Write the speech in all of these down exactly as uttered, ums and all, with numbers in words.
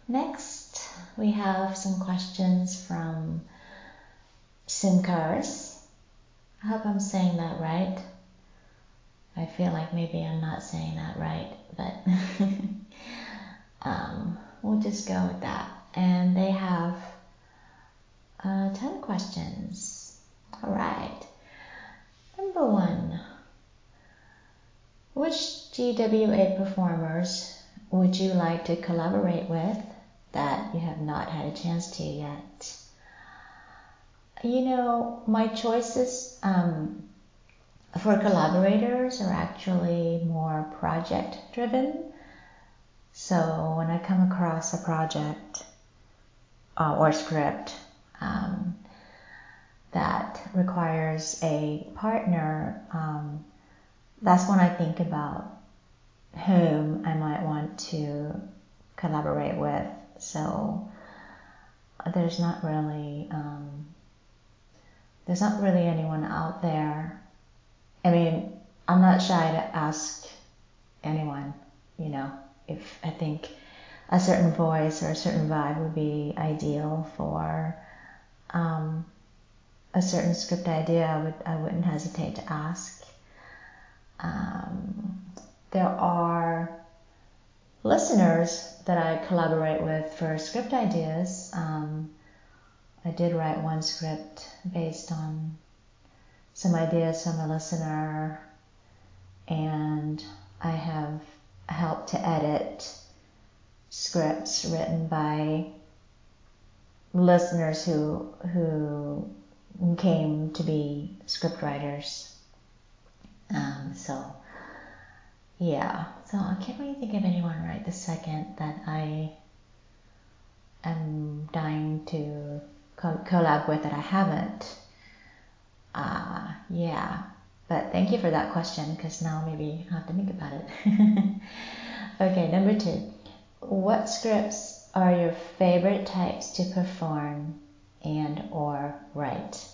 Next, we have some questions from Simcars. I hope I'm saying that right. I feel like maybe I'm not saying that right, but um, we'll just go with that. And they have uh, ten questions. All right. Number one. Which G W A performers would you like to collaborate with that you have not had a chance to yet? You know, my choices um, for collaborators are actually more project driven. So when I come across a project uh, or script um, that requires a partner, um, that's when I think about whom I might want to collaborate with. So there's not really um, there's not really anyone out there. I mean, I'm not shy to ask anyone, you know, if I think a certain voice or a certain vibe would be ideal for um, a certain script idea. I would I wouldn't hesitate to ask. Um, there are listeners that I collaborate with for script ideas. Um, I did write one script based on some ideas from a listener, and I have helped to edit scripts written by listeners who who came to be script writers. Um, so yeah, so I can't really think of anyone right this second that I am dying to co- collab with that I haven't. Uh, yeah, but thank you for that question, because now maybe I have to think about it. Okay, number two. What scripts are your favorite types to perform and or write?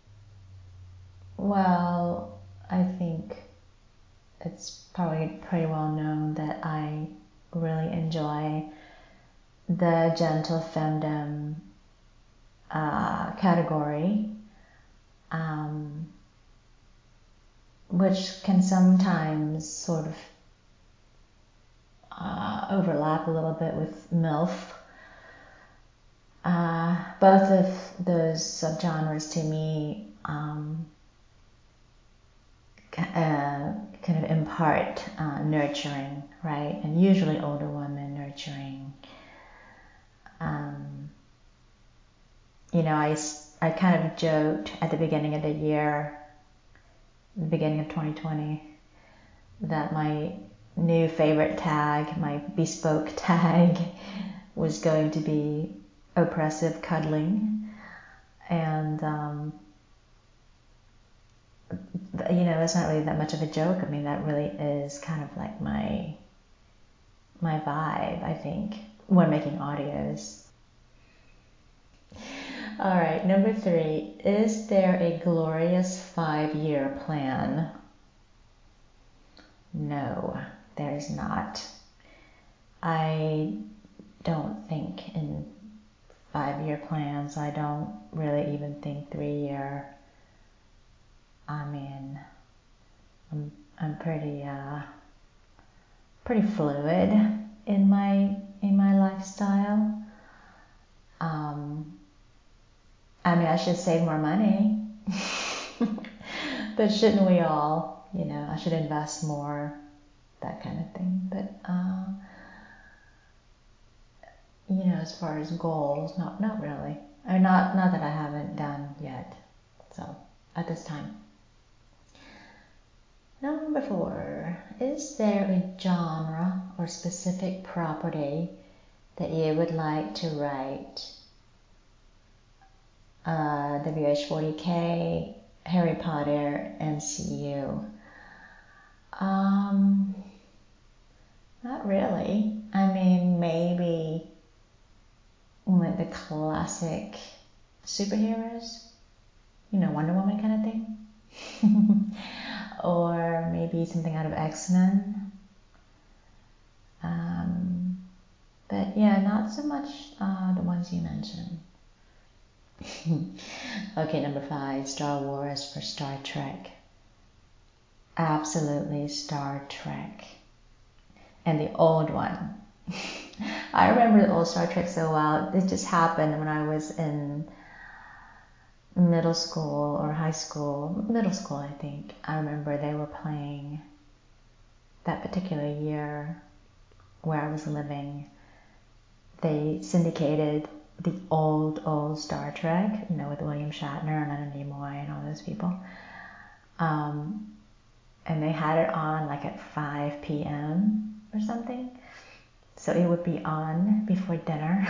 Well, I think it's probably pretty well known that I really enjoy the gentle femdom uh, category, um, which can sometimes sort of uh, overlap a little bit with MILF. Uh, both of those subgenres to me um, uh, kind of impart uh, nurturing, right? And usually older women nurturing. Um, you know, I, I kind of joked at the beginning of the year, the beginning of twenty twenty, that my new favorite tag, my bespoke tag, was going to be oppressive cuddling. And, um, you know, it's not really that much of a joke. I mean, that really is kind of like my my vibe, I think, when making audios. All right, number three. Is there a glorious five-year plan? No, there is not. I don't think in five-year plans. I don't really even think three-year. I mean, I'm I'm pretty uh pretty fluid in my in my lifestyle. Um, I mean, I should save more money, but shouldn't we all? You know, I should invest more, that kind of thing. But uh, you know, as far as goals, not not really, or not not that I haven't done yet. So at this time. Number four, is there a genre or specific property that you would like to write? Uh, W H forty K, Harry Potter, M C U. Um, not really. I mean, maybe like the classic superheroes, you know, Wonder Woman kind of thing. Or maybe something out of X-Men. Um, But yeah, not so much uh, the ones you mentioned. Okay, number five, Star Wars for Star Trek. Absolutely Star Trek. And the old one. I remember the old Star Trek so well. It just happened when I was in middle school or high school. Middle school, I think. I remember they were playing that particular year where I was living. They syndicated the old, old Star Trek, you know, with William Shatner and Leonard Nimoy and all those people. Um, and they had it on like at five p.m. or something. So it would be on before dinner.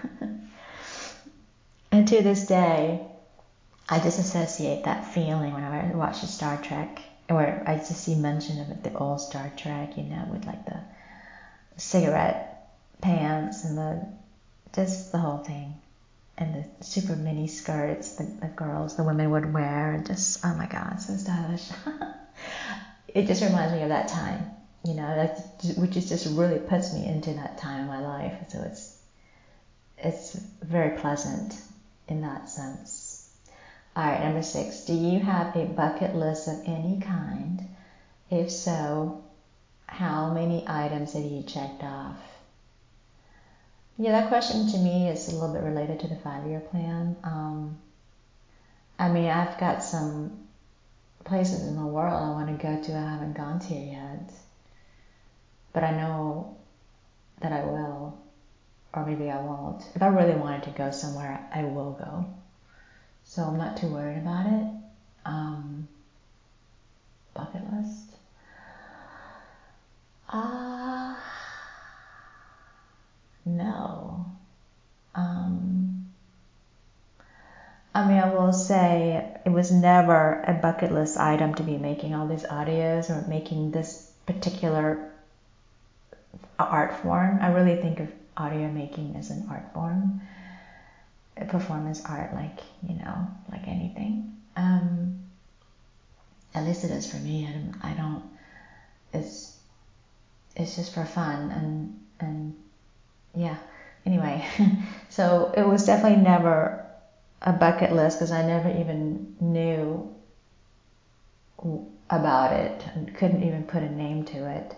And to this day, I just associate that feeling when I watch the Star Trek, where I just see mention of it, the old Star Trek, you know, with like the cigarette pants and the just the whole thing, and the super mini skirts the, the girls, the women would wear, and just, oh my God, so stylish. It just reminds me of that time, you know, that, which is just really puts me into that time in my life. So it's it's very pleasant in that sense. All right, number six, do you have a bucket list of any kind? If so, how many items have you checked off? Yeah, that question to me is a little bit related to the five-year plan. Um, I mean, I've got some places in the world I want to go to I haven't gone to yet. But I know that I will, or maybe I won't. If I really wanted to go somewhere, I will go. So I'm not too worried about it. Um, bucket list. Ah, uh, no. Um, I mean, I will say it was never a bucket list item to be making all these audios or making this particular art form. I really think of audio making as an art form, a performance art, like, you know, like anything. Um, at least it is for me. I don't, I don't it's, it's just for fun and, and yeah, anyway. So it was definitely never a bucket list because I never even knew about it and couldn't even put a name to it.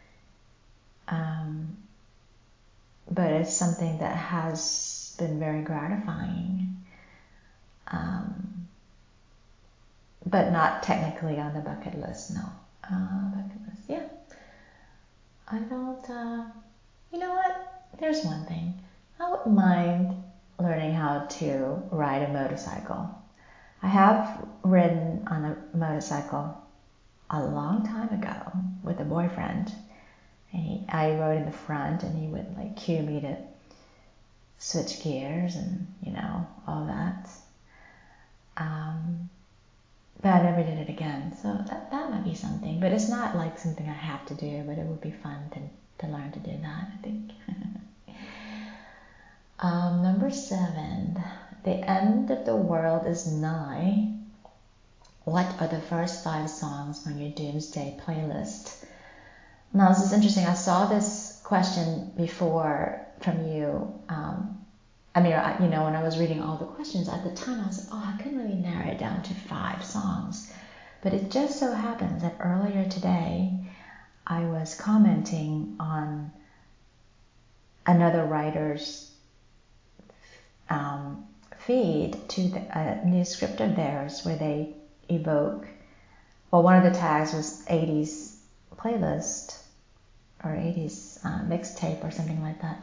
Um, but it's something that has been very gratifying, um, but not technically on the bucket list. No, uh, bucket list. Yeah, I don't. Uh, you know what? There's one thing. I wouldn't mind learning how to ride a motorcycle. I have ridden on a motorcycle a long time ago with a boyfriend. And he, I rode in the front and he would like cue me to switch gears and, you know, all that. Um, but I never did it again. So that, that might be something. But it's not like something I have to do, but it would be fun to, to learn to do that, I think. um, number seven, the end of the world is nigh. What are the first five songs on your Doomsday playlist? Now, this is interesting. I saw this question before from you. Um, I mean, I, you know, when I was reading all the questions at the time, I was like, oh, I couldn't really narrow it down to five songs. But it just so happens that earlier today, I was commenting on another writer's um, feed to the, a new script of theirs where they evoke, well, one of the tags was eighties playlist or eighties uh, mixtape or something like that.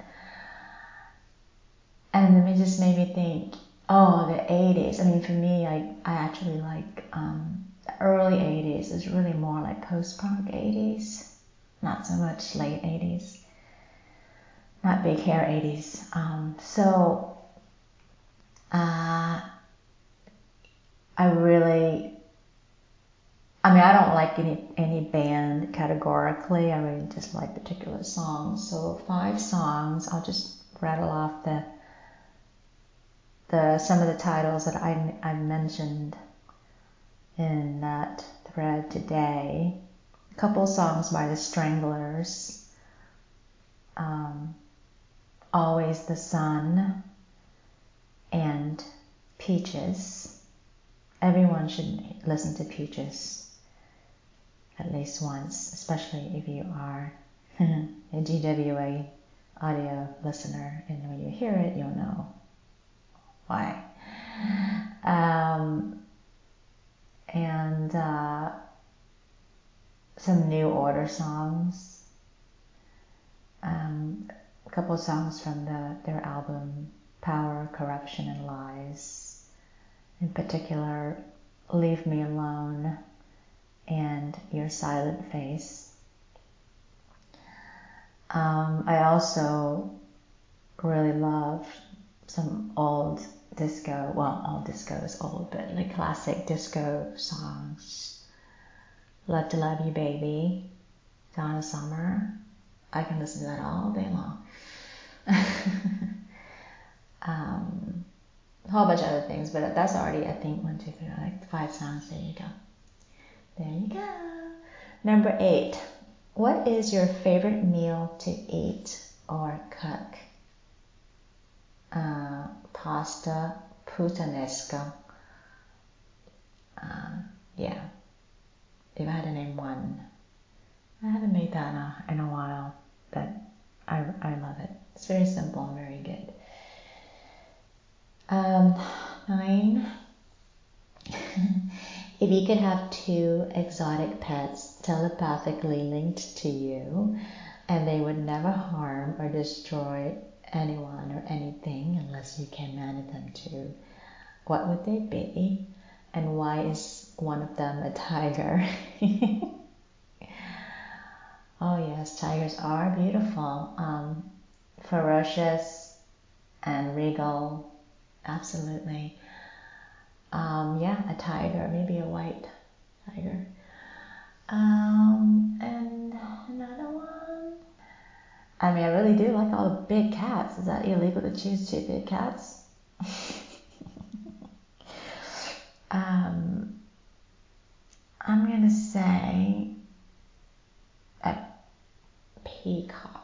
And then it just made me think, oh, the eighties. I mean, for me, I, I actually like um, the early eighties is really more like post-punk eighties, not so much late eighties, not big hair eighties. Um, so uh, I really, I mean, I don't like any any band categorically. I really just like particular songs. So five songs. I'll just rattle off the the some of the titles that I I mentioned in that thread today. A couple songs by the Stranglers. Um, Always the Sun, and Peaches. Everyone should listen to Peaches at least once, especially if you are a G W A audio listener, and when you hear it, you'll know why. Um, and uh, some New Order songs, um, a couple songs from the, their album Power, Corruption, and Lies. In particular, Leave Me Alone and Your Silent Face. Um, I also really love some old disco, well, old disco is old, but like classic disco songs. Love to Love You Baby, Donna Summer. I can listen to that all day long. um, a whole bunch of other things, but that's already, I think, one, two, three, like five songs. There you go. There you go. Number eight. What is your favorite meal to eat or cook? Uh, pasta puttanesca. Um, yeah. If I had to name one. I haven't made that in a, in a while, but I, I love it. It's very simple and very good. Um, nine. If you could have two exotic pets telepathically linked to you, and they would never harm or destroy anyone or anything unless you can manage them to, what would they be? And why is one of them a tiger? Oh yes, tigers are beautiful. Um, ferocious and regal. Absolutely. Um, yeah, a tiger, maybe a white tiger. Um, and another one. I mean, I really do like all the big cats. Is that illegal to choose two big cats? um, I'm gonna say a peacock.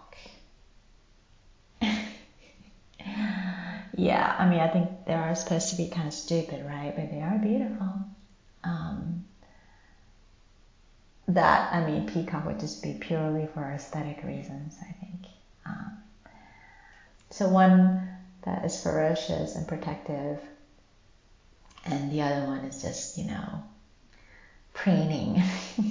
Yeah, I mean, I think they are supposed to be kind of stupid, right? But they are beautiful. Um, that, I mean, peacock would just be purely for aesthetic reasons, I think. Um, so one that is ferocious and protective, and the other one is just, you know, preening.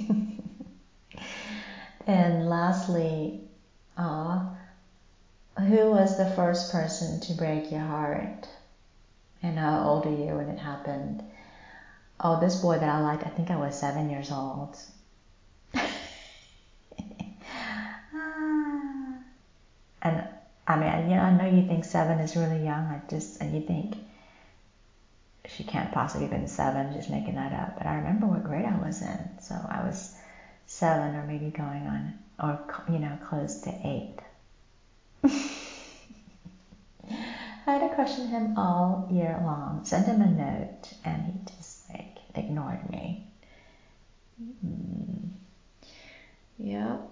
And lastly, uh, who was the first person to break your heart? And how old are you when it happened? Oh, this boy that I liked, I think I was seven years old. And I mean, you know, I know you think seven is really young. I just, and you think she can't possibly have been seven, just making that up. But I remember what grade I was in. So I was seven, or maybe going on, or, you know, close to eight. I had a crush on him all year long. Sent him a note, and he just like ignored me. Mm. Yep.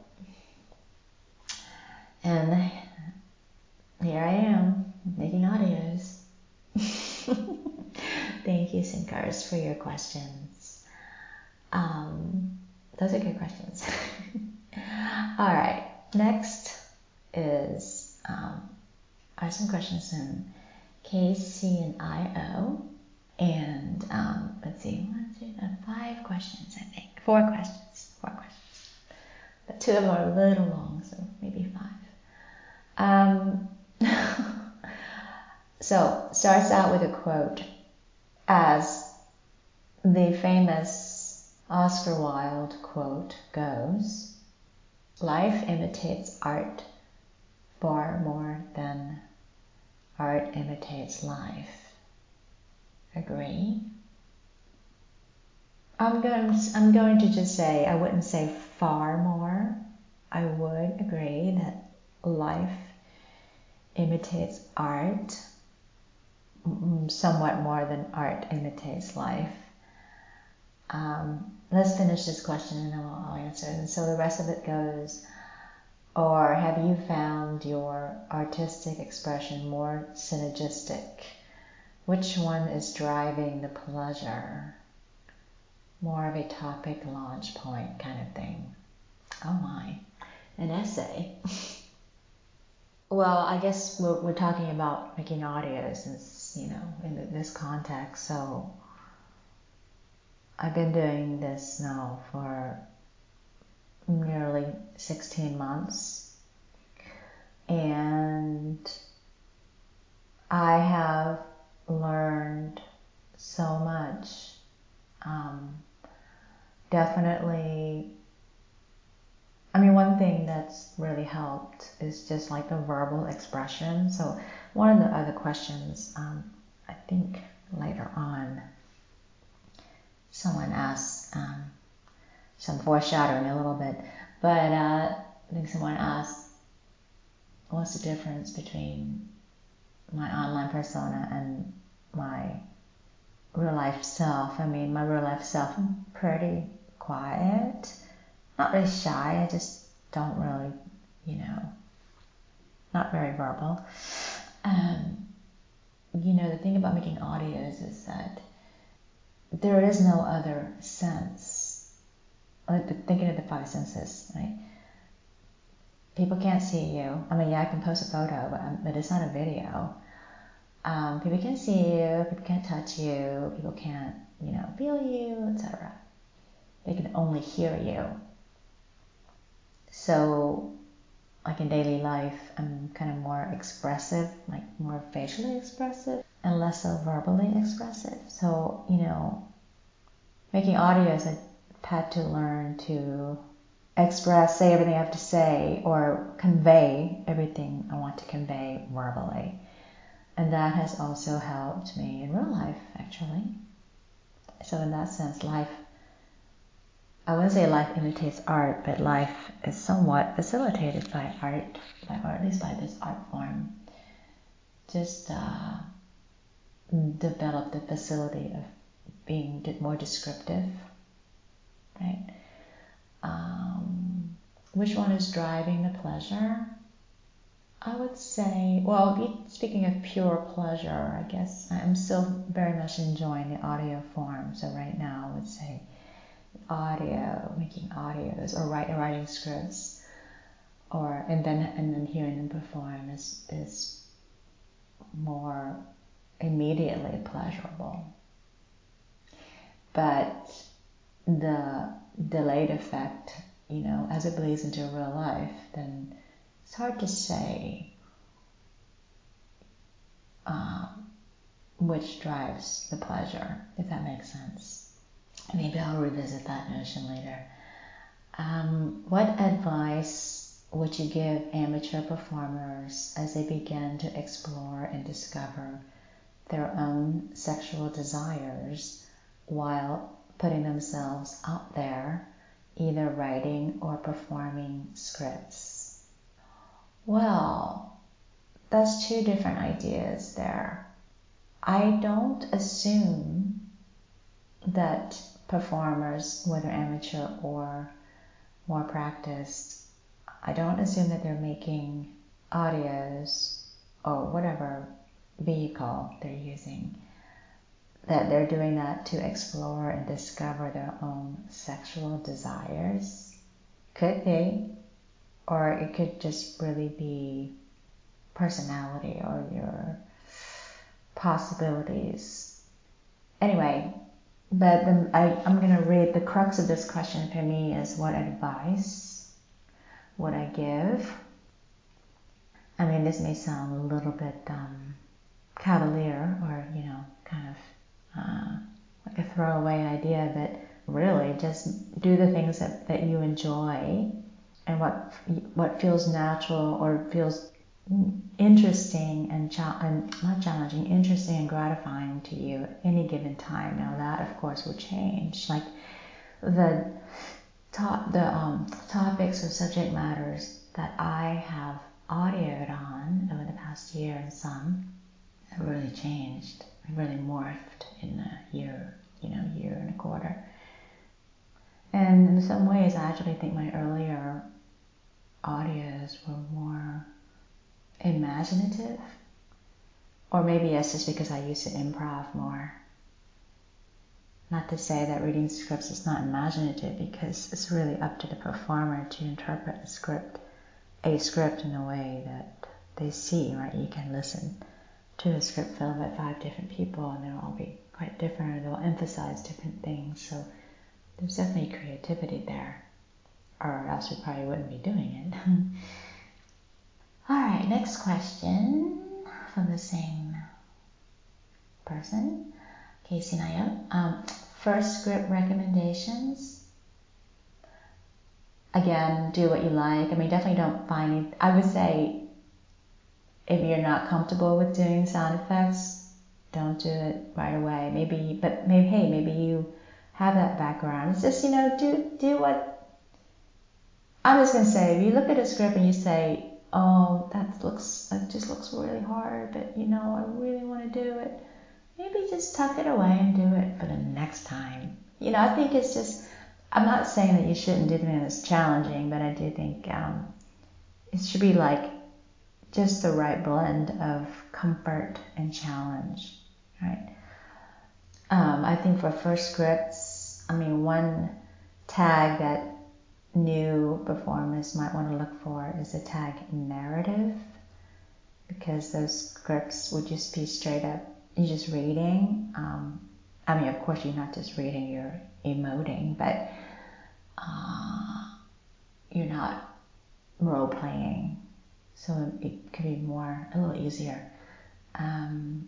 And here I am making audios. Thank you, Sinkars, for your questions. Um, those are good questions. All right. Next is um, are some questions from K C and I O. And um, let's see, one, two, three, five questions, I think. Four questions. Four questions. But two of them are a little long, so maybe five. Um, so, starts out with a quote. As the famous Oscar Wilde quote goes, life imitates art far more than art imitates life. Agree? I'm going, I'm going to just say, I wouldn't say far more. I would agree that life imitates art somewhat more than art imitates life. Um, let's finish this question and then we'll, I'll answer it. And so the rest of it goes, Or have you found your artistic expression more synergistic? Which one is driving the pleasure? More of a topic launch point kind of thing. Oh my, an essay. Well, I guess we're, we're talking about making audios, since, you know, in this context. So I've been doing this now for nearly sixteen months. And I have learned so much. Um, definitely, I mean, one thing that's really helped is just like the verbal expression. So one of the other questions, um, I think later on, someone asked, um, some foreshadowing a little bit, but uh, I think someone asked, what's the difference between my online persona and my real life self? I mean, my real life self, I'm pretty quiet, not really shy. I just don't really, you know, not very verbal. Um, you know, the thing about making audios is that there is no other sense. Like thinking of the five senses, right? People can't see you. I mean, yeah, I can post a photo, but, um, but it's not a video. Um, people can't see you. People can't touch you. People can't, you know, feel you, et cetera. They can only hear you. So, like in daily life, I'm kind of more expressive, like more facially expressive, and less so verbally expressive. So, you know, making audios, I've had to learn to express, say everything I have to say, or convey everything I want to convey verbally. And that has also helped me in real life, actually. So in that sense, life, I wouldn't say life imitates art, but life is somewhat facilitated by art, or at least by this art form. Just uh, develop the facility of being more descriptive, right? Um, which one is driving the pleasure? I would say, well, speaking of pure pleasure, I guess I'm still very much enjoying the audio form. So right now, I would say audio, making audios, or write, writing scripts, or and then and then hearing them perform is is more immediately pleasurable. But the delayed effect, you know, as it bleeds into real life, then it's hard to say um, which drives the pleasure, if that makes sense. Maybe I'll revisit that notion later. Um, what advice would you give amateur performers as they begin to explore and discover their own sexual desires while putting themselves out there, either writing or performing scripts? Well, that's two different ideas there. I don't assume that performers, whether amateur or more practiced, I don't assume that they're making audios or whatever vehicle they're using, that they're doing that to explore and discover their own sexual desires. Could be, or it could just really be personality or your possibilities. Anyway, but the, I, I'm going to read the crux of this question for me is what advice would I give? I mean, this may sound a little bit um, cavalier or, you know, kind of uh, like a throwaway idea, but really just do the things that, that you enjoy and what what feels natural or feels interesting and, cha- and not challenging, interesting and gratifying to you at any given time. Now that, of course, will change. Like the top, the um, topics or subject matters that I have audioed on over the past year and some have really changed, have really morphed in a year, you know, year and a quarter. And in some ways, I actually think my earlier audios were more imaginative. Or maybe it's just because I used to improv more. Not to say that reading scripts is not imaginative, because it's really up to the performer to interpret a script, a script in a way that they see, right? You can listen to a script filled with five different people and they'll all be quite different, or they'll emphasize different things. So there's definitely creativity there, or else we probably wouldn't be doing it. All right, next question from the same person, Casey Nayo. Um, first script recommendations. Again, do what you like. I mean, definitely don't find it. I would say if you're not comfortable with doing sound effects, don't do it right away. Maybe, but maybe, hey, maybe you have that background. It's just, you know, do do what. I'm just gonna say, if you look at a script and you say, oh, that looks, that just looks really hard, but you know, I really want to do it. Maybe just tuck it away and do it for the next time. You know, I think it's just, I'm not saying that you shouldn't do something that's challenging, but I do think um, it should be like just the right blend of comfort and challenge, right? Um, I think for first scripts, I mean, one tag that new performers might want to look for is the tag narrative, because those scripts would just be straight up, you're just reading. Um, I mean, of course, you're not just reading, you're emoting, but uh, you're not role playing. So it could be more, a little easier. Um,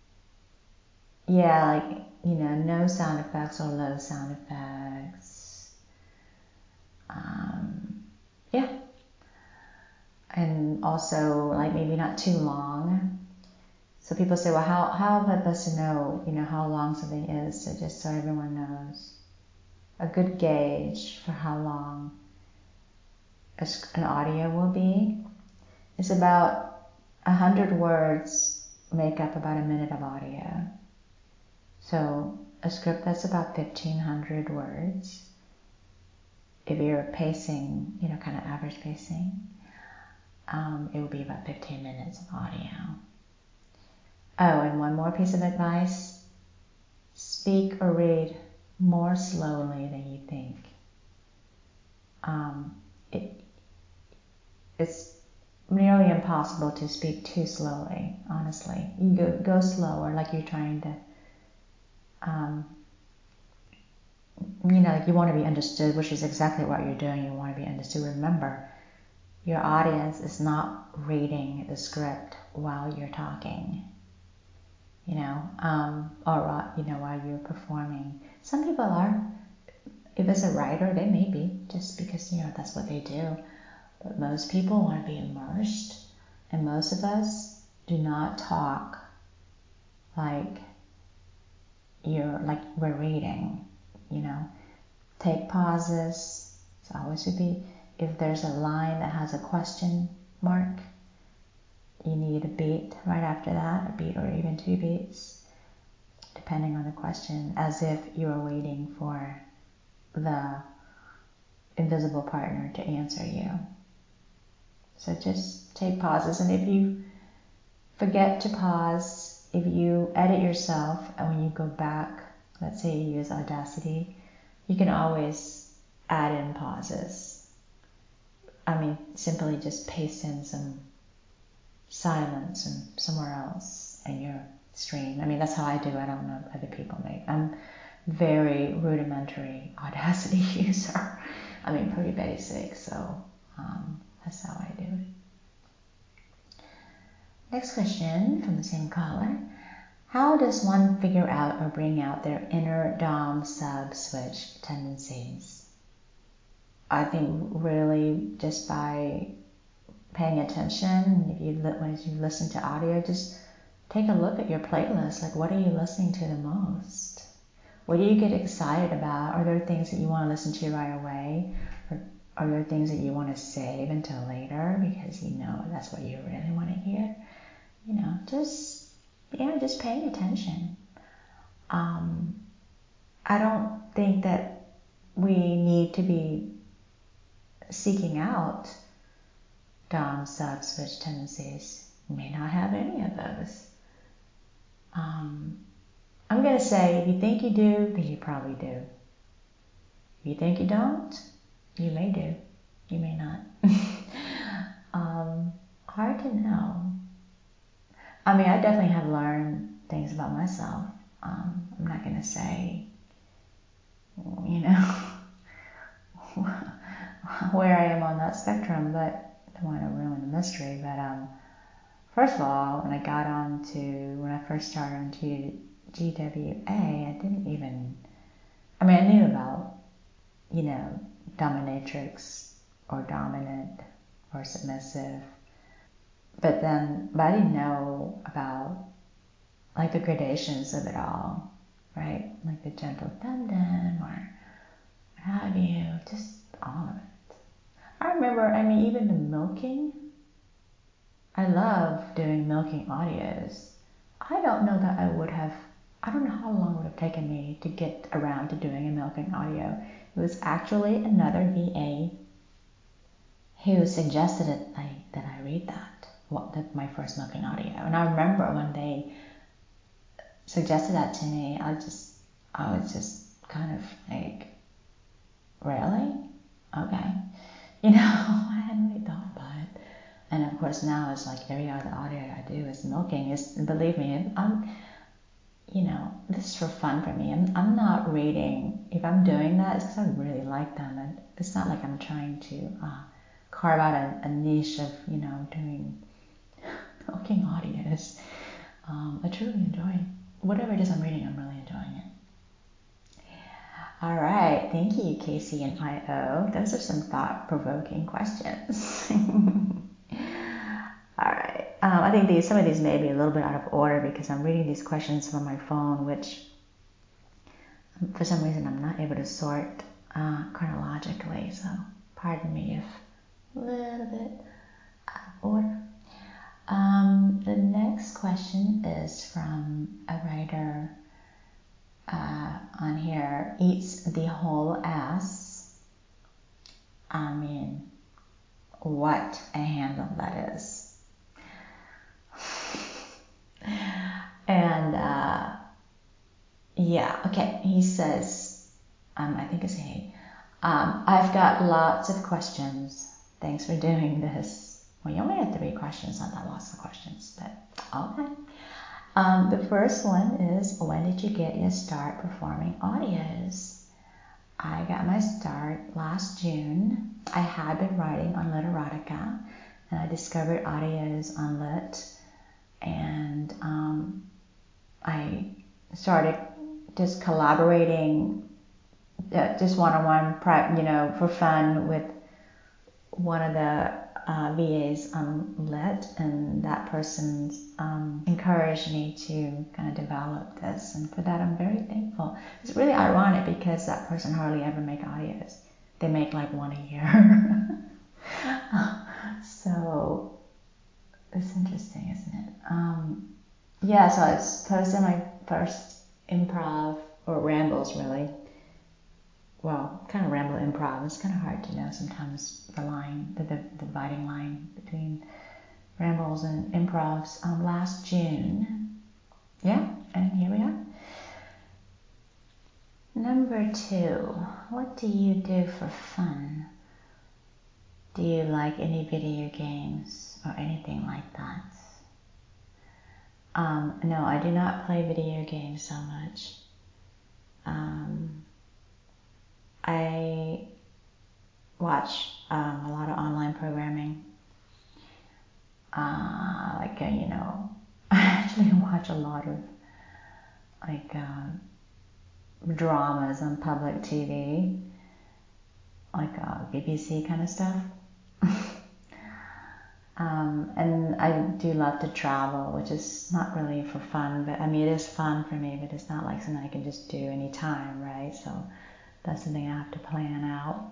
yeah, like, you know, no sound effects or low sound effects. Um, yeah. And also, like, maybe not too long. So people say, well, how, how am I supposed to know, you know, how long something is? So just so everyone knows. A good gauge for how long a, an audio will be is about one hundred words make up about a minute of audio. So a script that's about fifteen hundred words, if you're pacing, you know, kind of average pacing, um, it will be about fifteen minutes of audio. Oh, and one more piece of advice, speak or read more slowly than you think. Um, it, it's nearly impossible to speak too slowly, honestly. You go, go slower, like you're trying to, um, you know, like you want to be understood, which is exactly what you're doing. You want to be understood. Remember, your audience is not reading the script while you're talking, you know, um, or, you know, while you're performing. Some people are. If it's a writer, they may be, just because, you know, that's what they do. But most people want to be immersed, and most of us do not talk like you're, like we're reading, you know. Take pauses. It's always should be, if there's a line that has a question mark, you need a beat right after that, a beat or even two beats, depending on the question, as if you are waiting for the invisible partner to answer you. So just take pauses, and if you forget to pause, if you edit yourself, and when you go back, let's say you use Audacity, you can always add in pauses. I mean, simply just paste in some silence and somewhere else in your stream. I mean, that's how I do it. I don't know if other people make. I'm very rudimentary Audacity user. I mean, pretty basic, so um, that's how I do it. Next question from the same caller. How does one figure out or bring out their inner dom sub switch tendencies? I think really just by paying attention. If you when you listen to audio, just take a look at your playlist. Like, what are you listening to the most? What do you get excited about? Are there things that you want to listen to right away? Or are there things that you want to save until later because you know that's what you really want to hear? You know, just, yeah, just paying attention. Um, I don't think that we need to be seeking out Dom sub switch tendencies may not have any of those. Um, I'm going to say if you think you do, then you probably do. If you think you don't, you may do. You may not. um, hard to know. I mean, I definitely have learned things about myself. Um, I'm not going to say, you know, where I am on that spectrum, but I don't want to ruin the mystery. But um, first of all, when I got on to, when I first started on G, G W A, I didn't even, I mean, I knew about, you know, dominatrix or dominant or submissive. But then, but I didn't know about like the gradations of it all, right? Like the gentle dum-dum or what have you, just all of it. I remember, I mean, even the milking, I love doing milking audios. I don't know that I would have, I don't know how long it would have taken me to get around to doing a milking audio. It was actually another V A who suggested it, I, that I read that. What, the, my first milking audio. And I remember when they suggested that to me, I just, I was just kind of like, really? Okay. You know, I hadn't really thought about it. And of course now it's like every other audio I do is milking. Is, believe me, I'm, you know, this is for fun for me. I'm, I'm not reading, if I'm doing that, it's because I really like them. And it's not like I'm trying to uh, carve out a, a niche of, you know, doing milking audios. Um, I truly enjoy whatever it is I'm reading. I'm really enjoying it. All right, thank you, Casey and I O. Those are some thought-provoking questions. All right, um, I think these some of these may be a little bit out of order because I'm reading these questions from my phone, which for some reason I'm not able to sort uh, chronologically. So pardon me if a little bit out of order. Um, the next question is from a writer uh, on here, eats the whole ass. I mean, what a handle that is. And uh, yeah, okay, he says, um, I think it's he, um, I've got lots of questions. Thanks for doing this. Well, you only had three questions, not that lots of questions, but okay. Um, the first one is, when did you get your start performing audios? I got my start last June. I had been writing on Literotica, and I discovered audios on Lit, and um, I started just collaborating, uh, just one-on-one, you know, for fun with one of the Uh, V As on Lit, and that person um, encouraged me to kind of develop this, and for that I'm very thankful. It's really ironic because that person hardly ever make audios. They make like one a year. So it's interesting, isn't it? Um, yeah, so I posted my first improv, or rambles really. Well, kind of ramble improv. It's kind of hard to know sometimes the line, the, the, the dividing line between rambles and improvs. Um, last June. Yeah, and here we are. Number two, what do you do for fun? Do you like any video games or anything like that? Um, no, I do not play video games so much. Um, I watch um, a lot of online programming. Uh, like, uh, you know, I actually watch a lot of like uh, dramas on public T V, like uh, B B C kind of stuff. um, and I do love to travel, which is not really for fun, but I mean, it is fun for me, but it's not like something I can just do anytime, right? So that's something I have to plan out.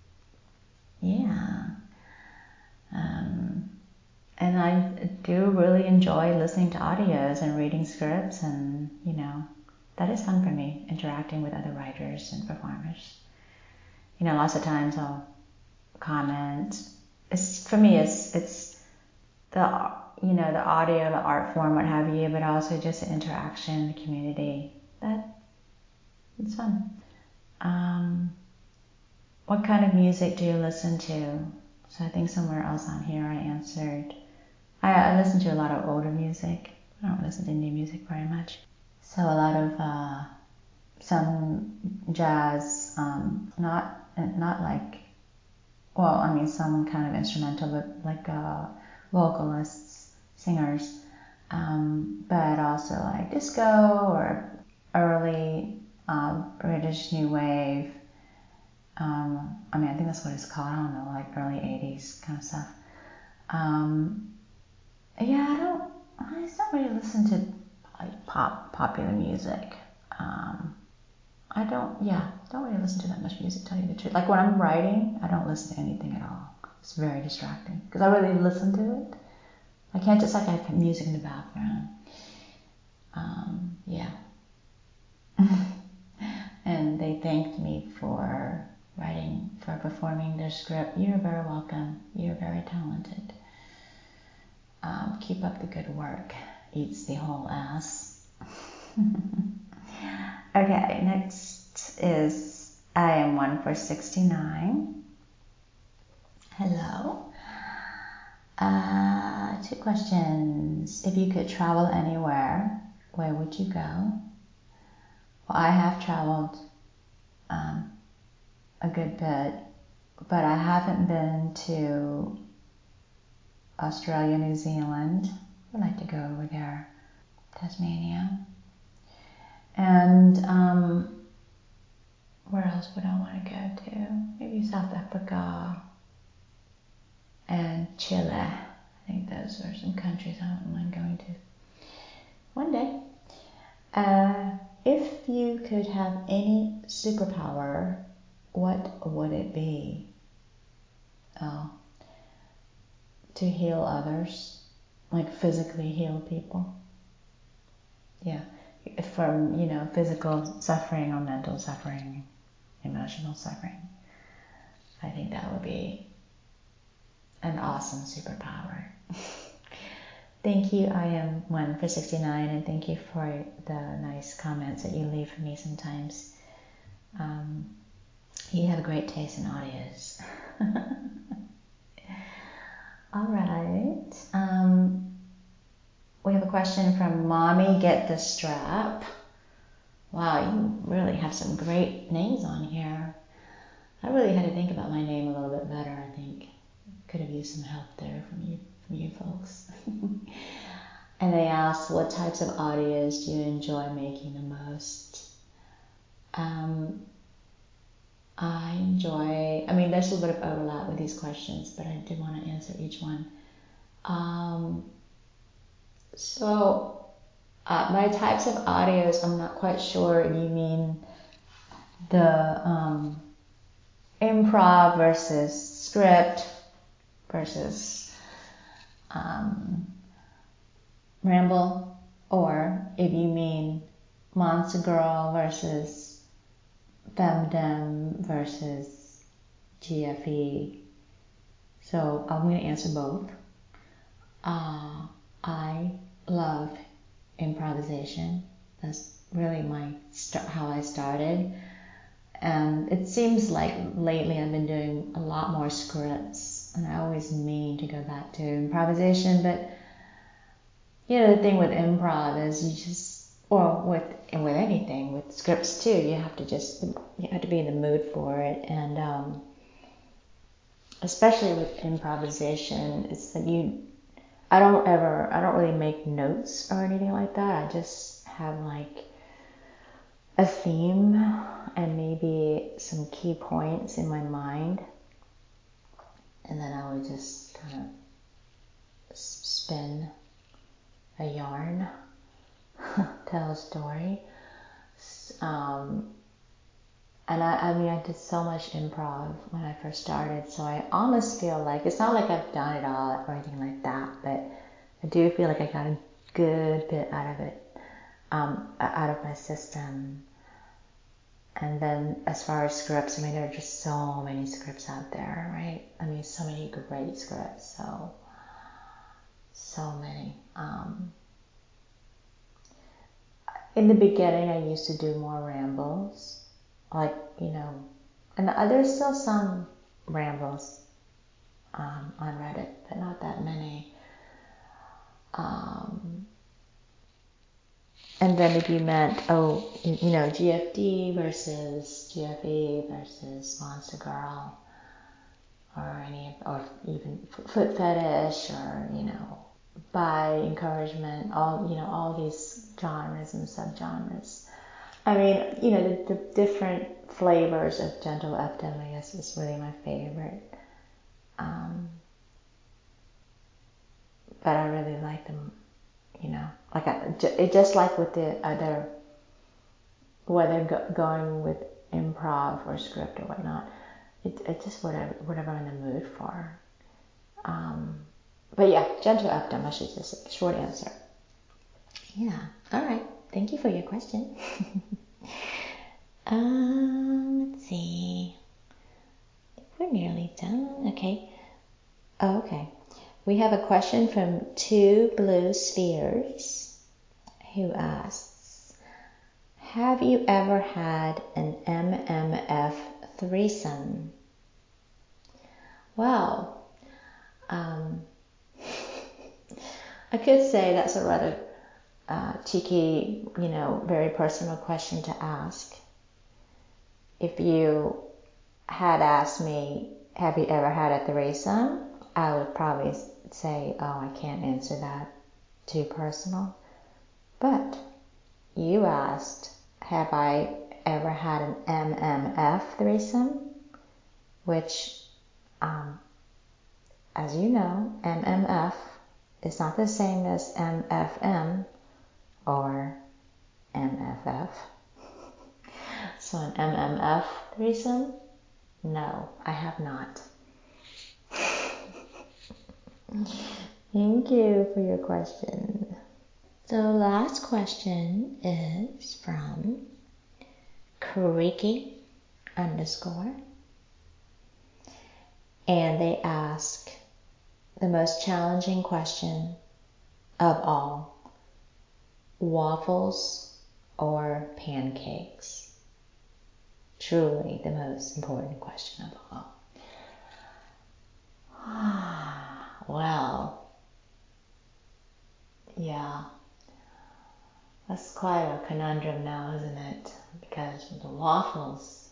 Yeah. Um, and I do really enjoy listening to audios and reading scripts, and, you know, that is fun for me, interacting with other writers and performers. You know, lots of times I'll comment it's for me, it's it's the you know the audio, the art form, what have you, but also just the interaction, the community. That it's fun. Um, what kind of music do you listen to? So I think somewhere else on here I answered. I, I listen to a lot of older music. I don't listen to new music very much. So a lot of uh, some jazz, um, not not like, well, I mean some kind of instrumental, but like uh, vocalists, singers, um, but also like disco or early uh, British new wave. Um, I mean, I think that's what it's called. I don't know, like early eighties kind of stuff. Um, yeah, I don't. I just don't really listen to like pop popular music. Um, I don't. Yeah, don't really listen to that much music. To tell you the truth, like when I'm writing, I don't listen to anything at all. It's very distracting because I really listen to it. I can't just like have music in the background. Um, yeah. And they thanked me for writing, for performing their script. You're very welcome. You're very talented. Um, keep up the good work. Eats the whole ass. Okay, next is I am one for sixty-nine. Hello. Uh, two questions. If you could travel anywhere, where would you go? Well, I have traveled um, a good bit, but I haven't been to Australia, New Zealand. I'd like to go over there. Tasmania. And um, where else would I want to go to? Maybe South Africa and Chile. I think those are some countries I wouldn't mind going to one day. Uh, if you could have any superpower, what would it be? Oh, to heal others, like physically heal people. Yeah, from, you know, physical suffering or mental suffering, emotional suffering. I think that would be an awesome superpower. Thank you, I am one for sixty-nine, and thank you for the nice comments that you leave for me sometimes. Um, you have great taste in audios. All right. Um, we have a question from Mommy Get the Strap. Wow, you really have some great names on here. I really had to think about my name a little bit better, I think. Could have used some help there from you, from you folks. And they asked, what types of audios do you enjoy making the most? Um, I enjoy, I mean, there's a little bit of overlap with these questions, but I did want to answer each one. Um, so, uh, my types of audios, I'm not quite sure you mean the um, improv versus script versus um, ramble, or if you mean Monster Girl versus Femdem versus G F E. So I'm going to answer both. Uh, I love improvisation. That's really my st- how I started. And it seems like lately I've been doing a lot more scripts, and I always mean to go back to improvisation, but you know, the thing with improv is you just, or with and with anything, with scripts too, you have to just, you have to be in the mood for it. And um, especially with improvisation, it's that you, I don't ever, I don't really make notes or anything like that. I just have like a theme and maybe some key points in my mind. And then I would just kind of spin a yarn, tell a story. Um, and I, I mean, I did so much improv when I first started, so I almost feel like, it's not like I've done it all or anything like that, but I do feel like I got a good bit out of it, um, out of my system. And then as far as scripts, I mean, there are just so many scripts out there, right? I mean, me so many great scripts. So, so many. Um, in the beginning, I used to do more rambles. Like, you know, and there's still some rambles um, on Reddit, but not that many. Um, and then if you meant, oh, you know, G F D versus G F E versus Monster Girl, or any, or even foot fetish, or, you know, bi encouragement, all, you know, all these genres and subgenres. I mean, you know, the, the different flavors of gentle F M, I guess, is really my favorite. Um, but I really like them, you know, like I, it just like with the other, whether go, going with improv or script or whatnot, it, it's just whatever whatever I'm in the mood for. Um, but yeah, gentle F M, I should just say, short answer. Yeah, all right. Thank you for your question. um, let's see. We're nearly done. Okay. Oh, okay. We have a question from Two Blue Spheres, who asks, have you ever had an M M F threesome? Well, um, I could say that's a rather uh, cheeky, you know, very personal question to ask. If you had asked me, have you ever had a threesome? I would probably say, oh, I can't answer that, too personal. But you asked, have I ever had an M M F threesome? Which, um, as you know, M M F is not the same as M F M or M F F. So an M M F threesome? No, I have not. Thank you for your question. So last question is from Creaky underscore. And they ask the most challenging question of all: waffles or pancakes? Truly the most important question of all. Well, yeah, that's quite a conundrum now, isn't it? Because with the waffles,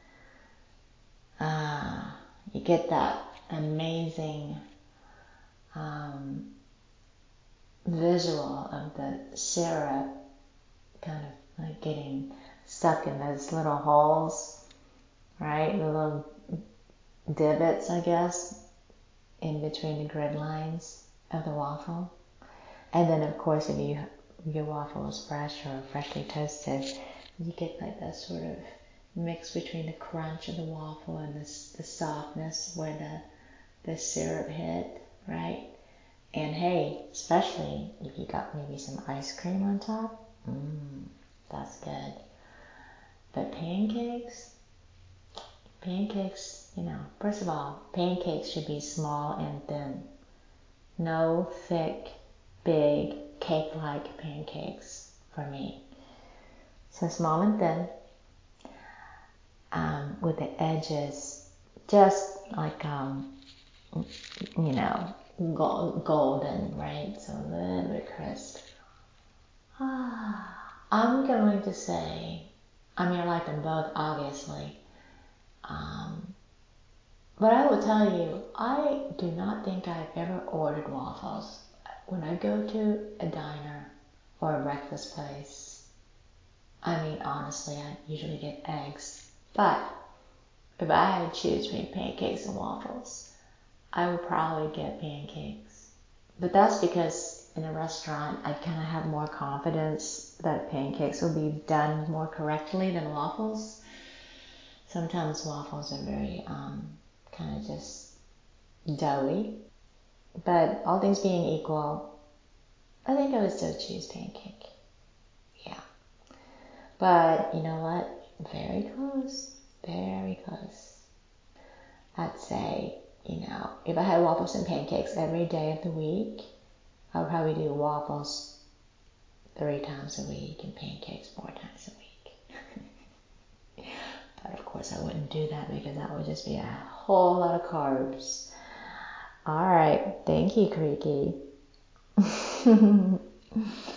ah, you get that amazing um, visual of the syrup kind of like getting stuck in those little holes, right? The little divots, I guess, in between the grid lines of the waffle. And then, of course, if you your waffle is fresh or freshly toasted, you get like that sort of mix between the crunch of the waffle and this the softness where the the syrup hit, right? And hey, especially if you got maybe some ice cream on top, mmm, that's good. But pancakes, pancakes, you know, first of all, pancakes should be small and thin. No thick, big, cake-like pancakes for me. So small and thin, um, with the edges just like, um, you know, gold, golden, right? So a little bit crisp. I'm going to say, I mean, I like them both, obviously. Um, but I will tell you, I do not think I've ever ordered waffles. When I go to a diner or a breakfast place, I mean, honestly, I usually get eggs. But if I had to choose between pancakes and waffles, I would probably get pancakes. But that's because in a restaurant, I kind of have more confidence that pancakes will be done more correctly than waffles. Sometimes waffles are very um, kind of just doughy. But all things being equal, I think I would still choose pancake. Yeah. But you know what? Very close. Very close. I'd say, You know, if I had waffles and pancakes every day of the week, I would probably do waffles three times a week and pancakes four times a week. But of course I wouldn't do that because that would just be a whole lot of carbs. All right. Thank you, Creaky.